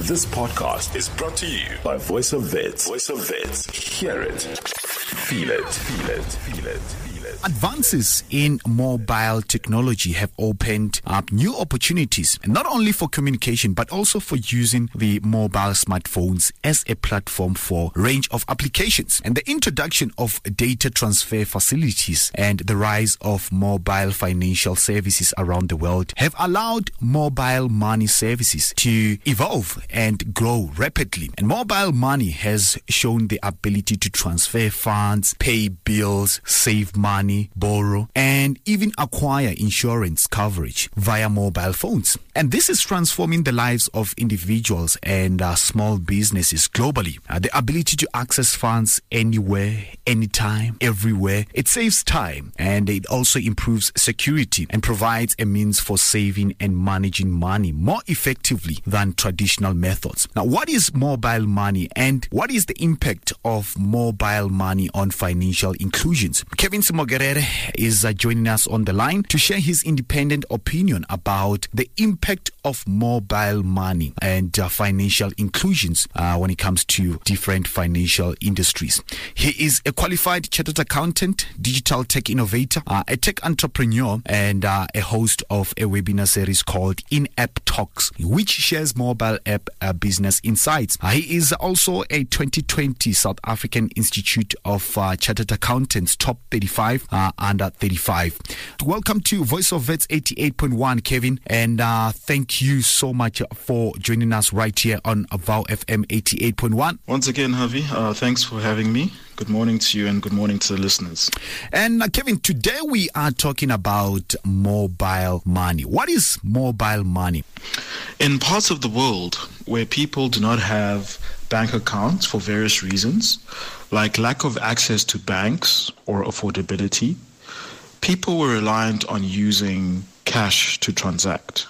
This podcast is brought to you by Voice of Wits. Voice of Wits. Hear it. Feel it. Feel it. Feel it. Advances in mobile technology have opened up new opportunities, not only for communication, but also for using the mobile smartphones as a platform for a range of applications. And the introduction of data transfer facilities and the rise of mobile financial services around the world have allowed mobile money services to evolve and grow rapidly. And mobile money has shown the ability to transfer funds, pay bills, save money, borrow, and even acquire insurance coverage via mobile phones. And this is transforming the lives of individuals and small businesses globally. The ability to access funds anywhere, anytime, everywhere. It saves time, and it also improves security and provides a means for saving and managing money more effectively than traditional methods. Now, what is mobile money, and what is the impact of mobile money on financial inclusions? Kevin Simogerere is joining us on the line to share his independent opinion about the impact of mobile money and financial inclusions when it comes to different financial industries. He is a qualified chartered accountant, digital tech innovator, a tech entrepreneur, and a host of a webinar series called In-App Talks, which shares mobile app business insights. He is also a 2020 South African Institute of Chartered Accountants Top 35 under 35. Welcome to Voice of Wits 88.1, Kevin, and thank you so much for joining us right here on Vow FM 88.1. Once again, Harvey, thanks for having me. Good morning to you and good morning to the listeners. And Kevin, today we are talking about mobile money. What is mobile money? In parts of the world where people do not have bank accounts for various reasons, like lack of access to banks or affordability, people were reliant on using cash to transact.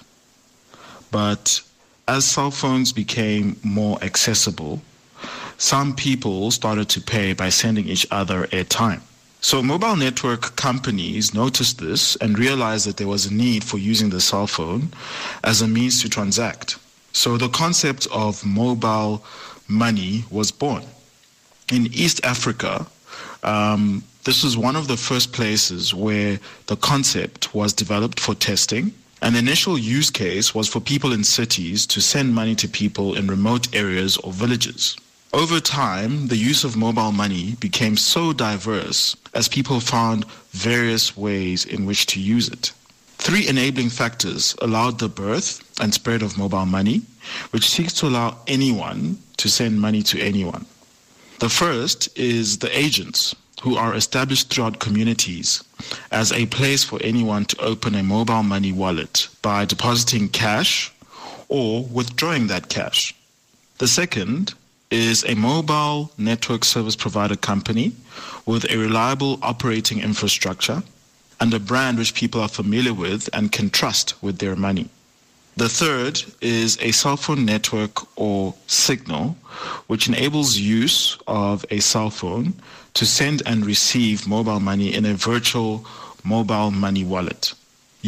But as cell phones became more accessible, some people started to pay by sending each other airtime. So mobile network companies noticed this and realized that there was a need for using the cell phone as a means to transact. So the concept of mobile money was born. In East Africa, this was one of the first places where the concept was developed for testing. An initial use case was for people in cities to send money to people in remote areas or villages. Over time, the use of mobile money became so diverse as people found various ways in which to use it. Three enabling factors allowed the birth and spread of mobile money, which seeks to allow anyone to send money to anyone. The first is the agents, who are established throughout communities as a place for anyone to open a mobile money wallet by depositing cash or withdrawing that cash. The second is a mobile network service provider company with a reliable operating infrastructure and a brand which people are familiar with and can trust with their money. The third is a cell phone network or signal, which enables use of a cell phone to send and receive mobile money in a virtual mobile money wallet.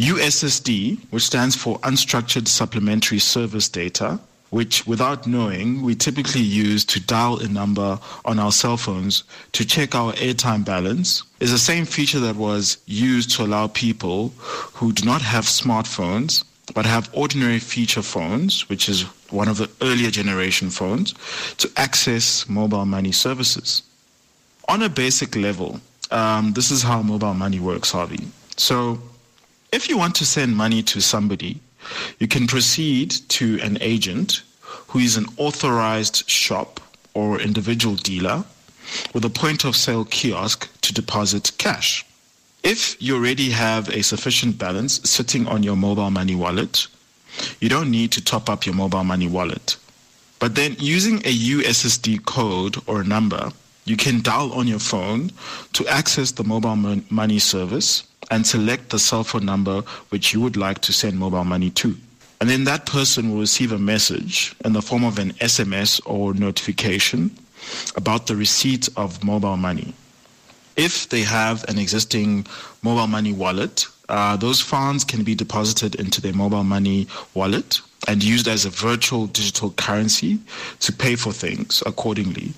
USSD, which stands for Unstructured Supplementary Service Data, which without knowing we typically use to dial a number on our cell phones to check our airtime balance, is the same feature that was used to allow people who do not have smartphones but have ordinary feature phones, which is one of the earlier generation phones, to access mobile money services. On a basic level, this is how mobile money works, Harvey. So if you want to send money to somebody, you can proceed to an agent who is an authorized shop or individual dealer with a point-of-sale kiosk to deposit cash. If you already have a sufficient balance sitting on your mobile money wallet, you don't need to top up your mobile money wallet. But then using a USSD code or number, you can dial on your phone to access the mobile money service and select the cell phone number which you would like to send mobile money to. And then that person will receive a message in the form of an SMS or notification about the receipt of mobile money. If they have an existing mobile money wallet those funds can be deposited into their mobile money wallet and used as a virtual digital currency to pay for things accordingly.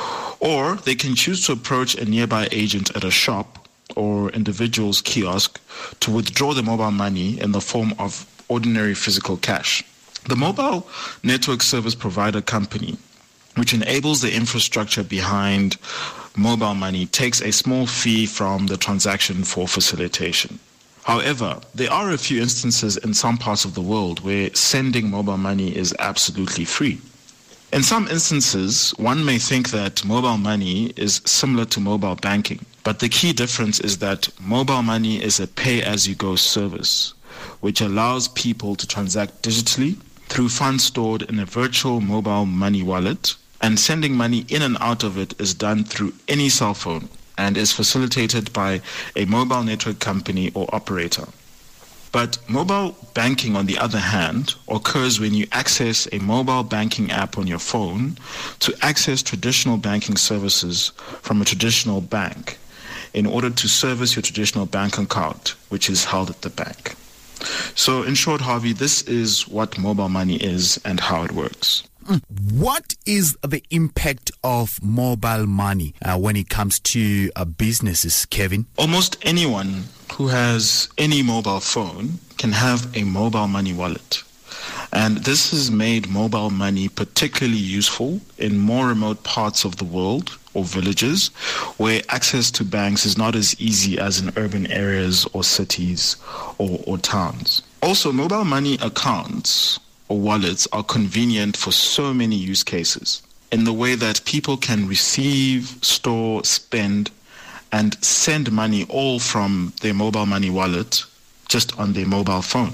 Or they can choose to approach a nearby agent at a shop or individual's kiosk to withdraw the mobile money in the form of ordinary physical cash. The mobile network service provider company, which enables the infrastructure behind mobile money, takes a small fee from the transaction for facilitation. However, there are a few instances in some parts of the world where sending mobile money is absolutely free. In some instances, one may think that mobile money is similar to mobile banking, but the key difference is that mobile money is a pay-as-you-go service, which allows people to transact digitally through funds stored in a virtual mobile money wallet, and sending money in and out of it is done through any cell phone and is facilitated by a mobile network company or operator. But mobile banking, on the other hand, occurs when you access a mobile banking app on your phone to access traditional banking services from a traditional bank in order to service your traditional bank account, which is held at the bank. So in short, Harvey, this is what mobile money is and how it works. What is the impact of mobile money when it comes to businesses, Kevin? Almost anyone who has any mobile phone can have a mobile money wallet. And this has made mobile money particularly useful in more remote parts of the world or villages where access to banks is not as easy as in urban areas or cities or towns. Also, mobile money accounts or wallets are convenient for so many use cases in the way that people can receive, store, spend, and send money all from their mobile money wallet just on their mobile phone.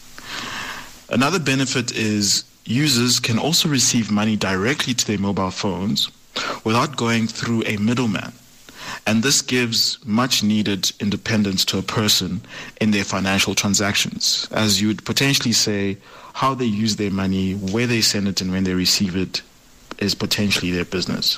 Another benefit is users can also receive money directly to their mobile phones without going through a middleman. And this gives much needed independence to a person in their financial transactions, as you would potentially say how they use their money, where they send it, and when they receive it is potentially their business.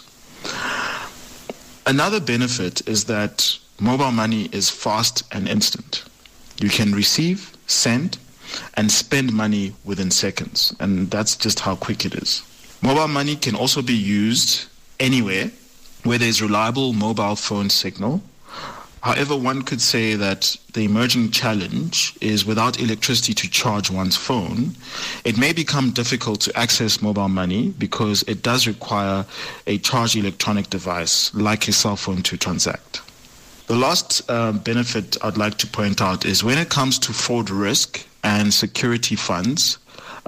Another benefit is that mobile money is fast and instant. You can receive, send, and spend money within seconds, and that's just how quick it is. Mobile money can also be used anywhere where there's reliable mobile phone signal. However, one could say that the emerging challenge is without electricity to charge one's phone, it may become difficult to access mobile money because it does require a charged electronic device like a cell phone to transact. The last benefit I'd like to point out is when it comes to fraud risk and security funds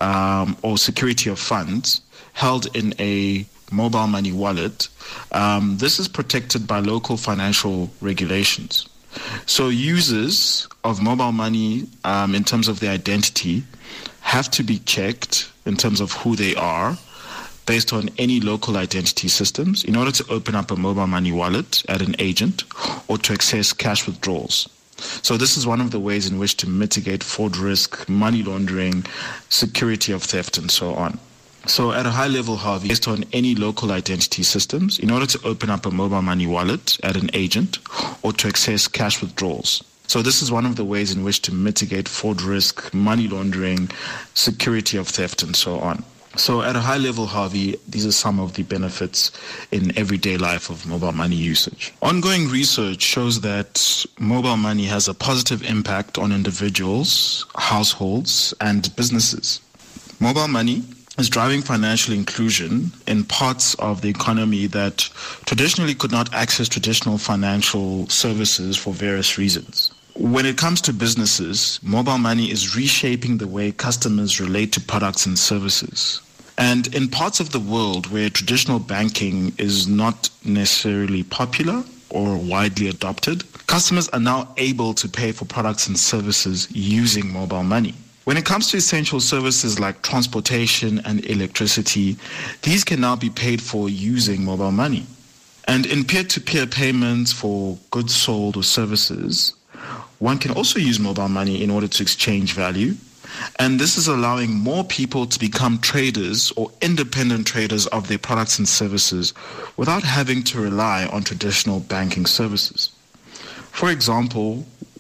or security of funds held in a mobile money wallet, this is protected by local financial regulations. So users of mobile money, in terms of their identity, have to be checked in terms of who they are based on any local identity systems in order to open up a mobile money wallet at an agent or to access cash withdrawals. So this is one of the ways in which to mitigate fraud risk, money laundering, security of theft, and so on. So at a high level, Harvey, based on any local identity systems, in order to open up a mobile money wallet at an agent or to access cash withdrawals. So this is one of the ways in which to mitigate fraud risk, money laundering, security of theft, and so on. So at a high level, Harvey, these are some of the benefits in everyday life of mobile money usage. Ongoing research shows that mobile money has a positive impact on individuals, households, and businesses. Mobile money is driving financial inclusion in parts of the economy that traditionally could not access traditional financial services for various reasons. When it comes to businesses, mobile money is reshaping the way customers relate to products and services. And in parts of the world where traditional banking is not necessarily popular or widely adopted, customers are now able to pay for products and services using mobile money. When it comes to essential services like transportation and electricity, these can now be paid for using mobile money. And in peer-to-peer payments for goods sold or services, one can also use mobile money in order to exchange value. And this is allowing more people to become traders or independent traders of their products and services without having to rely on traditional banking services. For example,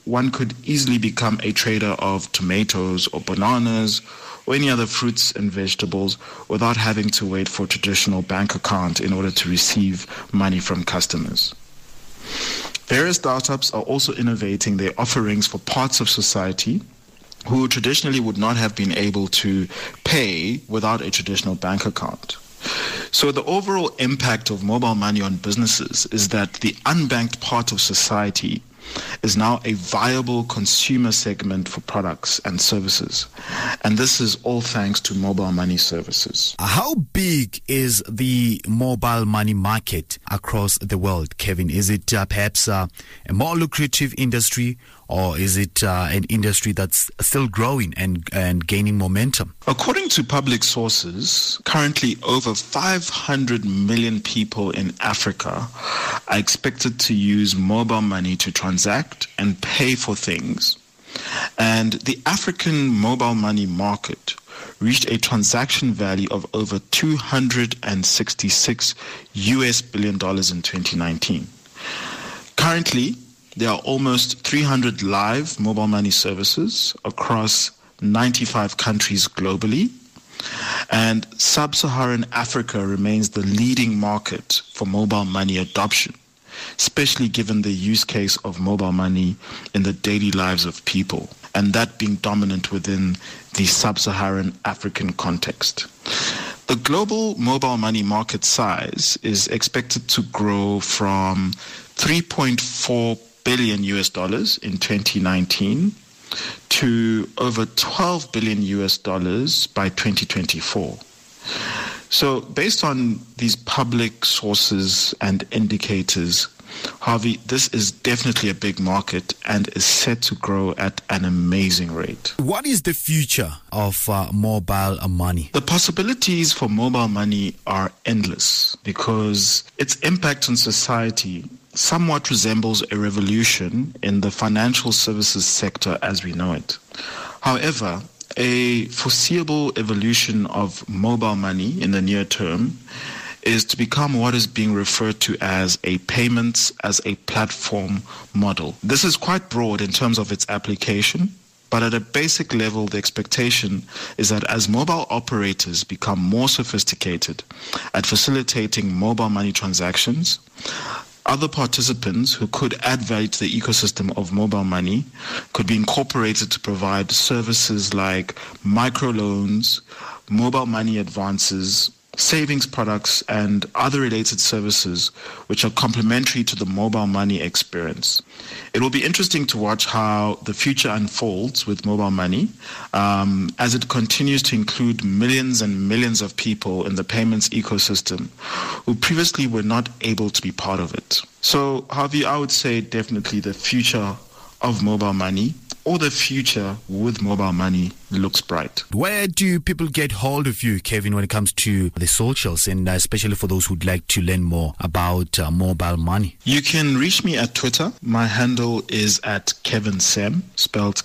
one could easily become a trader of tomatoes or bananas or any other fruits and vegetables without having to wait for a traditional bank account in order to receive money from customers. Various startups are also innovating their offerings for parts of society who traditionally would not have been able to pay without a traditional bank account. So the overall impact of mobile money on businesses is that the unbanked part of society is now a viable consumer segment for products and services. And this is all thanks to mobile money services. How big is the mobile money market across the world, Kevin? Is it perhaps a more lucrative industry, or is it an industry that's still growing and gaining momentum? According to public sources, currently over 500 million people in Africa are expected to use mobile money to transact and pay for things. And the African mobile money market reached a transaction value of over $266 billion in 2019. Currently, there are almost 300 live mobile money services across 95 countries globally, and sub-Saharan Africa remains the leading market for mobile money adoption, especially given the use case of mobile money in the daily lives of people, and that being dominant within the sub-Saharan African context. The global mobile money market size is expected to grow from $3.4 billion in 2019 to over $12 billion by 2024. So based on these public sources and indicators, Harvey, this is definitely a big market and is set to grow at an amazing rate. What is the future of mobile money? The possibilities for mobile money are endless because its impact on society somewhat resembles a revolution in the financial services sector as we know it. However, a foreseeable evolution of mobile money in the near term is to become what is being referred to as a payments as a platform model. This is quite broad in terms of its application, but at a basic level, the expectation is that as mobile operators become more sophisticated at facilitating mobile money transactions, other participants who could add value to the ecosystem of mobile money could be incorporated to provide services like microloans, mobile money advances, savings products, and other related services which are complementary to the mobile money experience. It will be interesting to watch how the future unfolds with mobile money as it continues to include millions and millions of people in the payments ecosystem who previously were not able to be part of it. So, Harvey, I would say definitely the future of mobile money, or the future with mobile money, looks bright. Where do people get hold of you, Kevin, when it comes to the socials, and especially for those who'd like to learn more about mobile money? You can reach me at Twitter. My handle is at Kevin Sem, spelled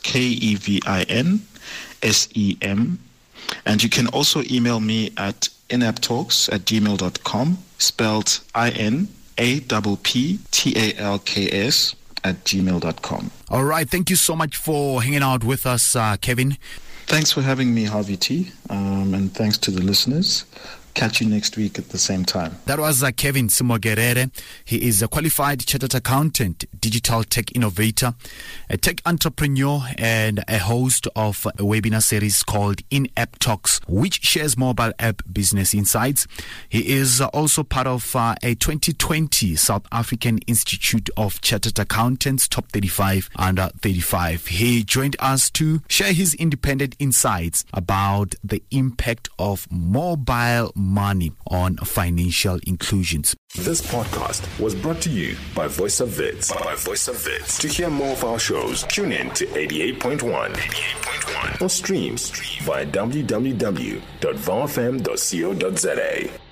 KEVINSEM. And you can also email me at inapptalks@gmail.com, spelled INAPPTALKS@gmail.com. All right. Thank you so much for hanging out with us, Kevin. Thanks for having me, Harvey T. And thanks to the listeners. Catch you next week at the same time. That was Kevin Simogerere. He is a qualified chartered accountant, digital tech innovator, a tech entrepreneur, and a host of a webinar series called In-App Talks, which shares mobile app business insights. He is also part of a 2020 South African Institute of Chartered Accountants Top 35 Under 35. He joined us to share his independent insights about the impact of mobile money on financial inclusions. This podcast was brought to you by Voice of Wits. To hear more of our shows, tune in to 88.1 or stream via www.vowfm.co.za.